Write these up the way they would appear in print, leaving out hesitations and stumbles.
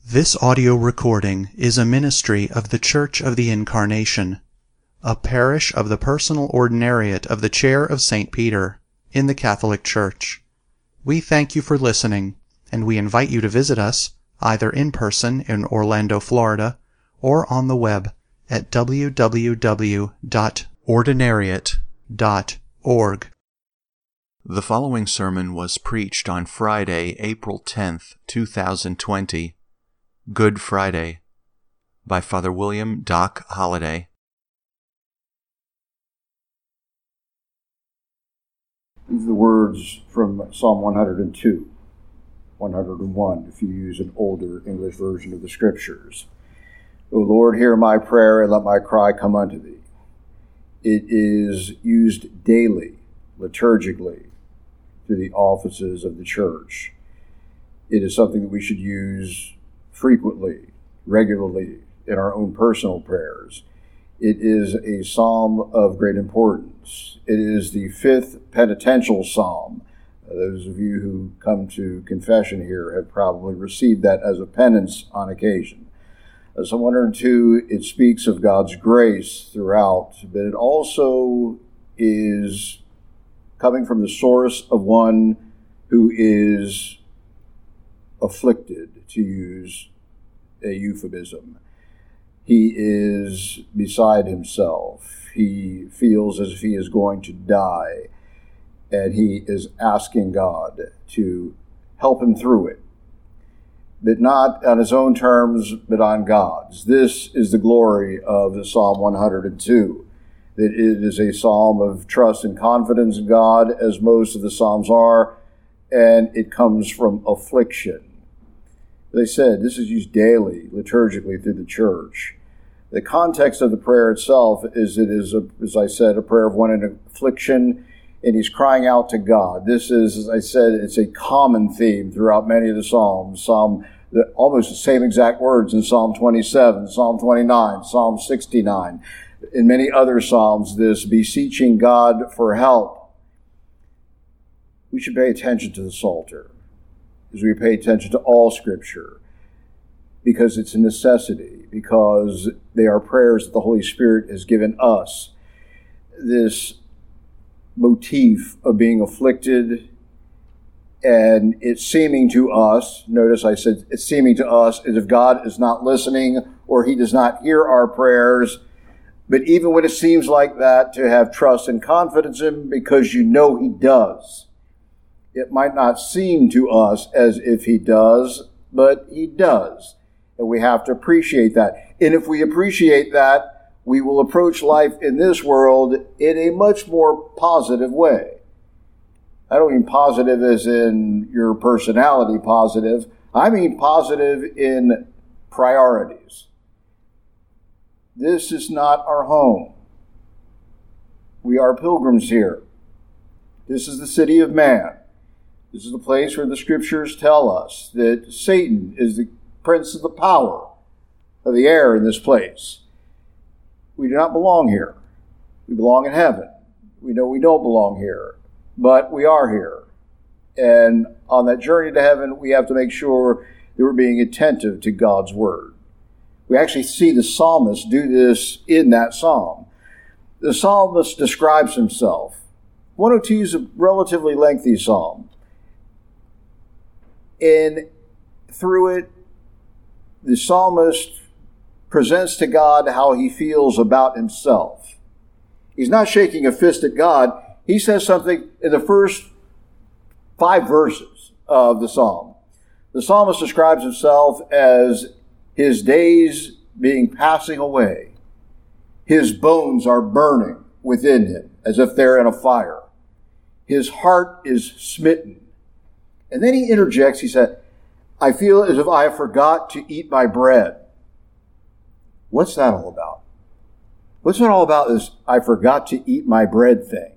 This audio recording is a ministry of the Church of the Incarnation, a parish of the personal ordinariate of the Chair of St. Peter in the Catholic Church. We thank you for listening, and we invite you to visit us either in person in Orlando, Florida, or on the web at www.ordinariate.org. The following sermon was preached on Friday, April 10th, 2020, Good Friday, by Father William Doc Holliday. These are the words from Psalm 102, 101, if you use an older English version of the Scriptures. O Lord, hear my prayer, and let my cry come unto thee. It is used daily, liturgically, through the offices of the Church. It is something that we should use frequently, regularly, in our own personal prayers. It is a psalm of great importance. It is the fifth penitential psalm. Those of you who come to confession here have probably received that as a penance on occasion. Psalm 102, it speaks of God's grace throughout, but it also is coming from the source of one who is afflicted, to use a euphemism. He is beside himself. He feels as if he is going to die, and he is asking God to help him through it, but not on his own terms, but on God's. This is the glory of the Psalm 102, that it is a psalm of trust and confidence in God, as most of the psalms are, and it comes from affliction. As I said, this is used daily, liturgically, through the Church. The context of the prayer itself is it is, as I said, a prayer of one in affliction, and he's crying out to God. This is, as I said, it's a common theme throughout many of the Psalms. Almost the same exact words in Psalm 27, Psalm 29, Psalm 69. In many other Psalms, this beseeching God for help. We should pay attention to the Psalter as we pay attention to all Scripture, because it's a necessity, because they are prayers that the Holy Spirit has given us. This motif of being afflicted, and it's seeming to us, notice I said it's seeming to us as if God is not listening or he does not hear our prayers. But even when it seems like that, to have trust and confidence in him, because you know he does. It might not seem to us as if he does, but he does. And we have to appreciate that. And if we appreciate that, we will approach life in this world in a much more positive way. I don't mean positive as in your personality positive. I mean positive in priorities. This is not our home. We are pilgrims here. This is the city of man. This is the place where the Scriptures tell us that Satan is the prince of the power of the air in this place. We do not belong here. We belong in heaven. We know we don't belong here, but we are here. And on that journey to heaven, we have to make sure that we're being attentive to God's Word. We actually see the psalmist do this in that psalm. The psalmist describes himself. 102 is a relatively lengthy psalm. And through it, the psalmist presents to God how he feels about himself. He's not shaking a fist at God. He says something in the first 5 verses of the psalm. The psalmist describes himself as his days being passing away. His bones are burning within him as if they're in a fire. His heart is smitten. And then he interjects, he said, I feel as if I forgot to eat my bread. What's that all about? What's that all about, this I forgot to eat my bread thing?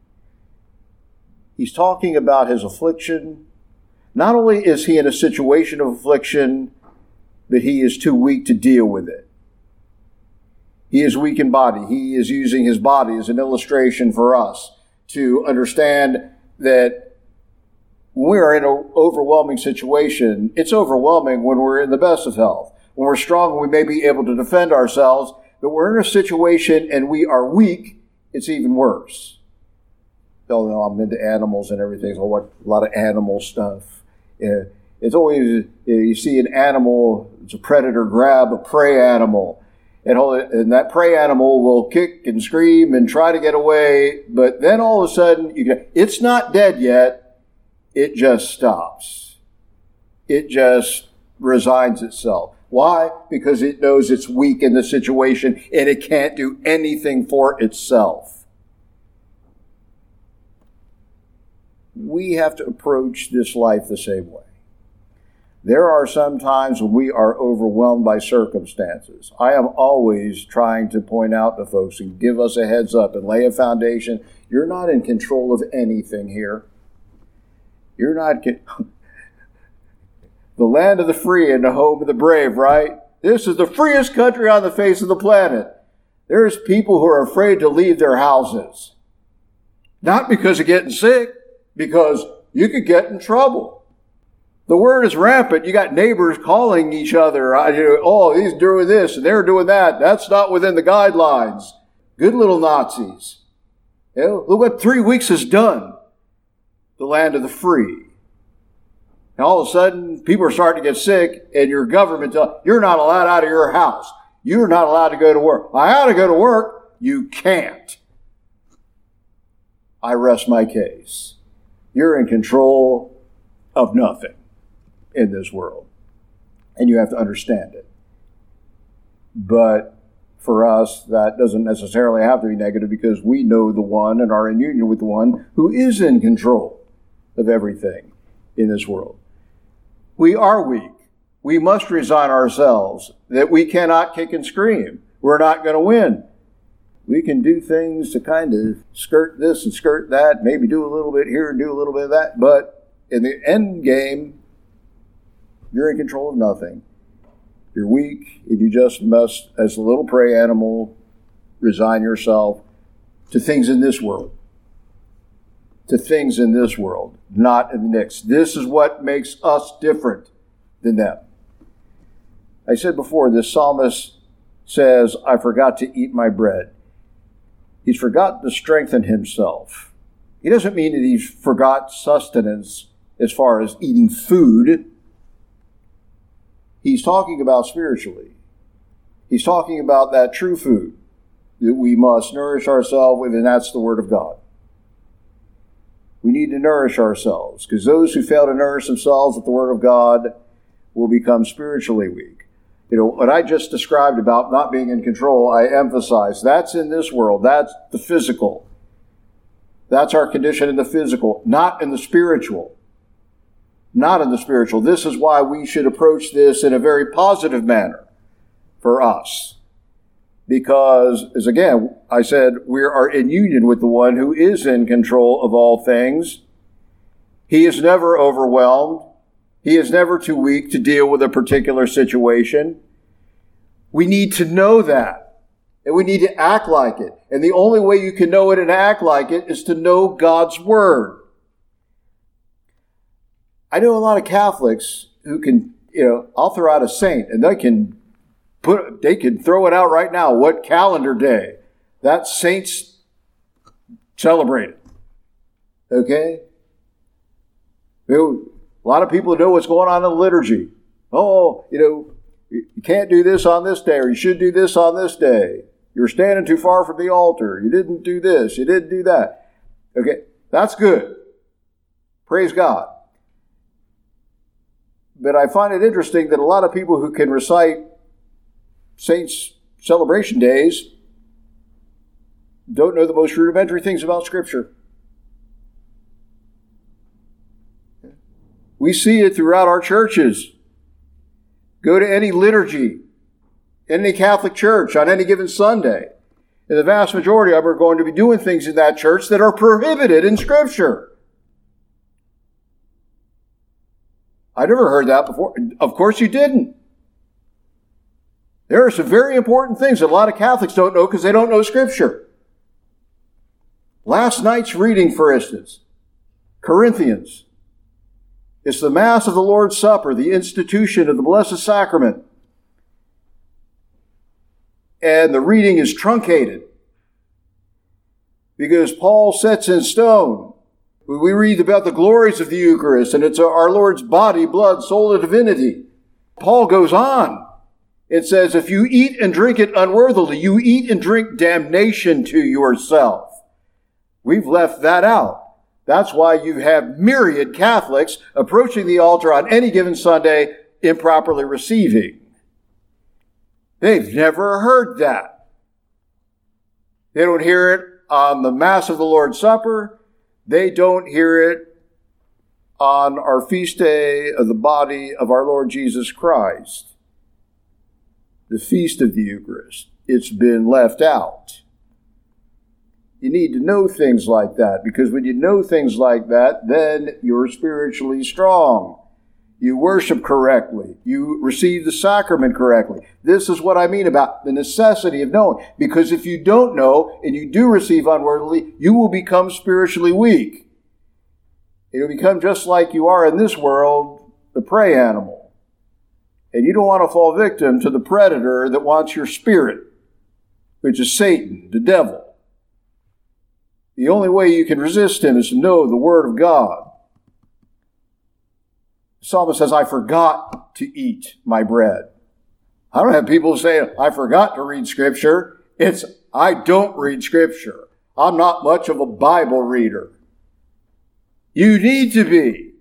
He's talking about his affliction. Not only is he in a situation of affliction, but he is too weak to deal with it. He is weak in body. He is using his body as an illustration for us to understand that when we are in an overwhelming situation, it's overwhelming when we're in the best of health. When we're strong, we may be able to defend ourselves, but we're in a situation and we are weak, it's even worse. You know, I'm into animals and everything, so I watch a lot of animal stuff. It's always, you see an animal, it's a predator grab a prey animal, and that prey animal will kick and scream and try to get away, but then all of a sudden, it's not dead yet, it just stops. It just resigns itself. Why? Because it knows it's weak in the situation and it can't do anything for itself. We have to approach this life the same way. There are some times when we are overwhelmed by circumstances. I am always trying to point out to folks and give us a heads up and lay a foundation. You're not in control of anything here. You're not... The land of the free and the home of the brave, right? This is the freest country on the face of the planet. There's people who are afraid to leave their houses. Not because of getting sick, because you could get in trouble. The word is rampant. You got neighbors calling each other. Oh, he's doing this and they're doing that. That's not within the guidelines. Good little Nazis. Look what 3 weeks has done. The land of the free. And all of a sudden, people are starting to get sick, and your government tells you're not allowed out of your house. You're not allowed to go to work. I ought to go to work. You can't. I rest my case. You're in control of nothing in this world. And you have to understand it. But for us, that doesn't necessarily have to be negative because we know the one and are in union with the one who is in control of everything in this world. We are weak. We must resign ourselves that we cannot kick and scream. We're not going to win. We can do things to kind of skirt this and skirt that, maybe do a little bit here and do a little bit of that. But in the end game, you're in control of nothing. You're weak, and you just must, as a little prey animal, resign yourself to things in this world. To things in this world, not in the next. This is what makes us different than them. I said before, this psalmist says, I forgot to eat my bread. He's forgotten to strengthen himself. He doesn't mean that he's forgot sustenance as far as eating food. He's talking about spiritually. He's talking about that true food that we must nourish ourselves with, and that's the Word of God. We need to nourish ourselves, because those who fail to nourish themselves with the Word of God will become spiritually weak. What I just described about not being in control, I emphasize, that's in this world. That's the physical. That's our condition in the physical, not in the spiritual. Not in the spiritual. This is why we should approach this in a very positive manner for us. Because, as again, I said, we are in union with the one who is in control of all things. He is never overwhelmed. He is never too weak to deal with a particular situation. We need to know that. And we need to act like it. And the only way you can know it and act like it is to know God's Word. I know a lot of Catholics who can, I'll throw out a saint and they can throw it out right now. What calendar day that saint's celebrated. Okay? A lot of people know what's going on in the liturgy. Oh, you can't do this on this day, or you should do this on this day. You're standing too far from the altar. You didn't do this. You didn't do that. Okay? That's good. Praise God. But I find it interesting that a lot of people who can recite saints' celebration days don't know the most rudimentary things about Scripture. We see it throughout our churches. Go to any liturgy, in any Catholic church, on any given Sunday. And the vast majority of them are going to be doing things in that church that are prohibited in Scripture. I never heard that before. Of course you didn't. There are some very important things that a lot of Catholics don't know because they don't know Scripture. Last night's reading, for instance, Corinthians. It's the Mass of the Lord's Supper, the institution of the Blessed Sacrament. And the reading is truncated because Paul sets in stone. We read about the glories of the Eucharist, and it's our Lord's body, blood, soul, and divinity. Paul goes on. It says, if you eat and drink it unworthily, you eat and drink damnation to yourself. We've left that out. That's why you have myriad Catholics approaching the altar on any given Sunday improperly receiving. They've never heard that. They don't hear it on the Mass of the Lord's Supper. They don't hear it on our feast day of the body of our Lord Jesus Christ, the feast of the Eucharist. It's been left out. You need to know things like that, because when you know things like that, then you're spiritually strong. You worship correctly. You receive the sacrament correctly. This is what I mean about the necessity of knowing. Because if you don't know and you do receive unworthily, you will become spiritually weak. It'll become just like you are in this world, the prey animal. And you don't want to fall victim to the predator that wants your spirit, which is Satan, the devil. The only way you can resist him is to know the Word of God. The psalmist says, I forgot to eat my bread. I don't have people saying, I forgot to read Scripture. It's, I don't read Scripture. I'm not much of a Bible reader. You need to be.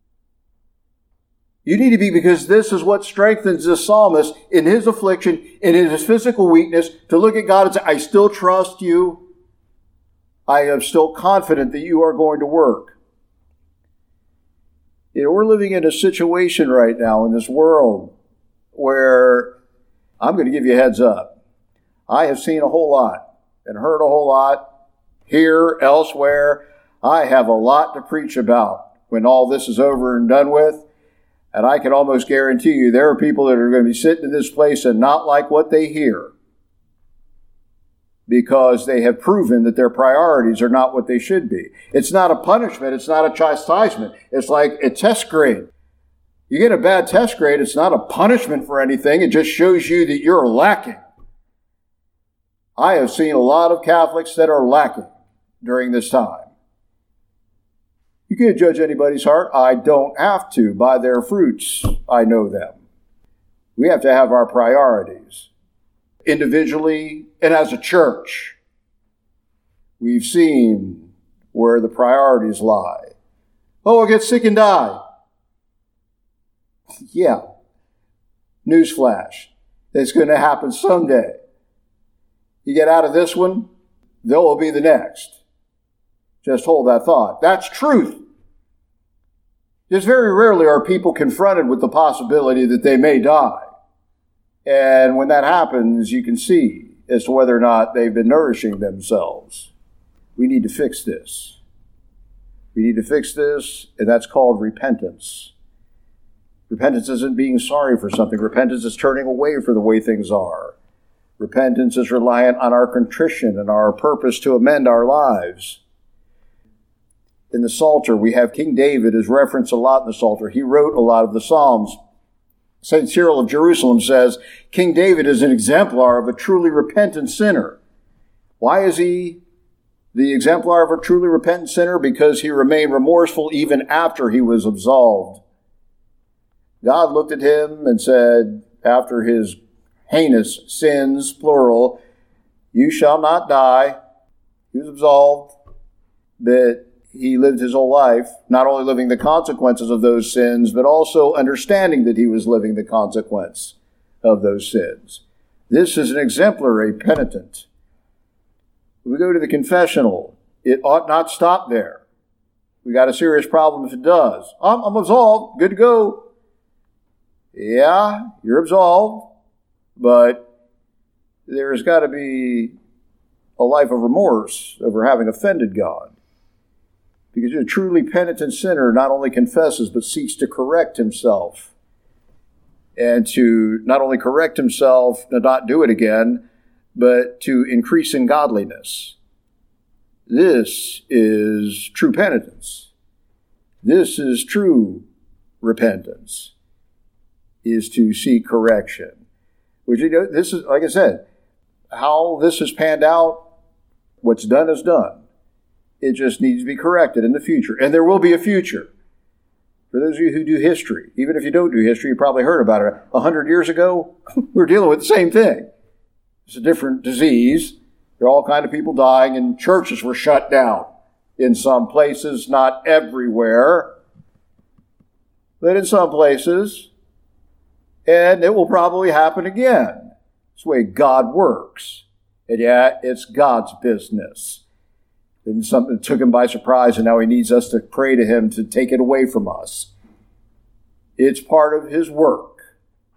You need to be, because this is what strengthens the psalmist in his affliction, in his physical weakness, to look at God and say, I still trust you. I am still confident that you are going to work. You know, we're living in a situation right now in this world where, I'm going to give you a heads up, I have seen a whole lot and heard a whole lot here, elsewhere. I have a lot to preach about when all this is over and done with. And I can almost guarantee you there are people that are going to be sitting in this place and not like what they hear, because they have proven that their priorities are not what they should be. It's not a punishment. It's not a chastisement. It's like a test grade. You get a bad test grade, it's not a punishment for anything. It just shows you that you're lacking. I have seen a lot of Catholics that are lacking during this time. You can't judge anybody's heart. I don't have to. By their fruits, I know them. We have to have our priorities. Individually and as a church, we've seen where the priorities lie. Oh, I'll get sick and die. Yeah. Newsflash. It's going to happen someday. You get out of this one, there will be the next. Just hold that thought. That's truth. Just very rarely are people confronted with the possibility that they may die. And when that happens, you can see as to whether or not they've been nourishing themselves. We need to fix this. We need to fix this, and that's called repentance. Repentance isn't being sorry for something. Repentance is turning away from the way things are. Repentance is reliant on our contrition and our purpose to amend our lives. In the Psalter, we have King David is referenced a lot in the Psalter. He wrote a lot of the Psalms. St. Cyril of Jerusalem says, King David is an exemplar of a truly repentant sinner. Why is he the exemplar of a truly repentant sinner? Because he remained remorseful even after he was absolved. God looked at him and said, after his heinous sins, plural, you shall not die. He was absolved, but he lived his whole life, not only living the consequences of those sins, but also understanding that he was living the consequence of those sins. This is an exemplary penitent. We go to the confessional. It ought not stop there. We got a serious problem if it does. I'm absolved. Good to go. Yeah, you're absolved, but there's got to be a life of remorse over having offended God. Because a truly penitent sinner not only confesses, but seeks to correct himself. And to not only correct himself, to not do it again, but to increase in godliness. This is true penitence. This is true repentance, is to seek correction. Which, this is, like I said, how this has panned out, what's done is done. It just needs to be corrected in the future. And there will be a future. For those of you who do history, even if you don't do history, you probably heard about it. 100 years ago, we were dealing with the same thing. It's a different disease. There are all kinds of people dying, and churches were shut down in some places, not everywhere, but in some places. And it will probably happen again. It's the way God works. And yeah, it's God's business. And something took him by surprise, and now he needs us to pray to him to take it away from us. It's part of his work.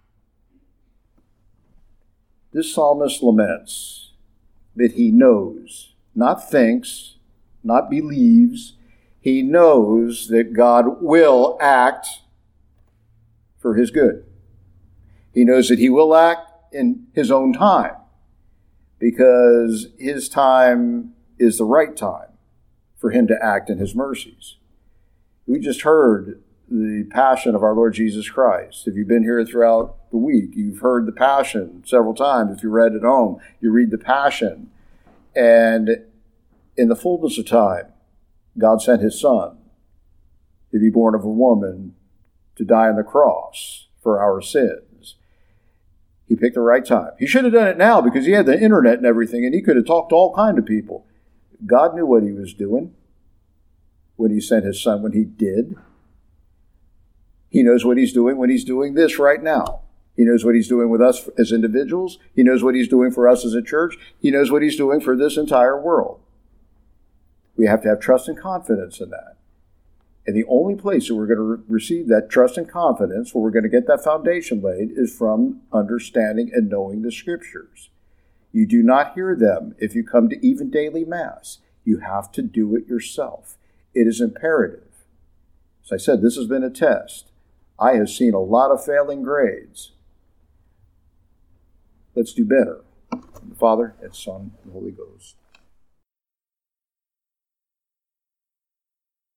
This psalmist laments that he knows, not thinks, not believes. He knows that God will act for his good. He knows that he will act in his own time, because his time is the right time for him to act in his mercies. We just heard the passion of our Lord Jesus Christ. If you've been here throughout the week, you've heard the passion several times. If you read at home, you read the passion. And in the fullness of time, God sent his Son to be born of a woman, to die on the cross for our sins. He picked the right time. He should have done it now, because he had the internet and everything, and he could have talked to all kinds of people. God knew what he was doing when he sent his Son, when he did. He knows what he's doing when he's doing this right now. He knows what he's doing with us as individuals. He knows what he's doing for us as a church. He knows what he's doing for this entire world. We have to have trust and confidence in that. And the only place that we're going to receive that trust and confidence, where we're going to get that foundation laid, is from understanding and knowing the Scriptures. You do not hear them if you come to even daily Mass. You have to do it yourself. It is imperative. As I said, this has been a test. I have seen a lot of failing grades. Let's do better. The Father, and Son, and Holy Ghost.